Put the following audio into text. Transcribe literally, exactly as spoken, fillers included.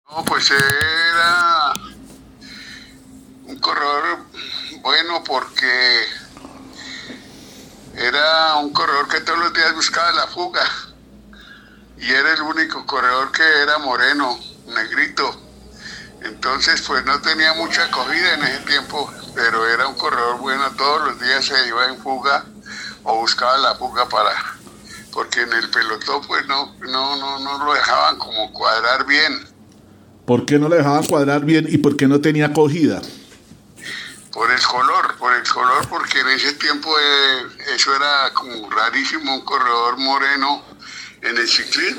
No, pues era un corredor bueno porque era un corredor que todos los días buscaba la fuga y era el único corredor que era moreno, negrito. Entonces pues no tenía mucha acogida en ese tiempo, pero era un corredor bueno, todos los días se iba en fuga o buscaba la fuga para, porque en el pelotón pues no, no, no, no lo dejaban como cuadrar bien. ¿Por qué no le dejaban cuadrar bien y por qué no tenía acogida? Por el color, por el color, porque en ese tiempo eh, eso era como rarísimo, un corredor moreno en el ciclismo.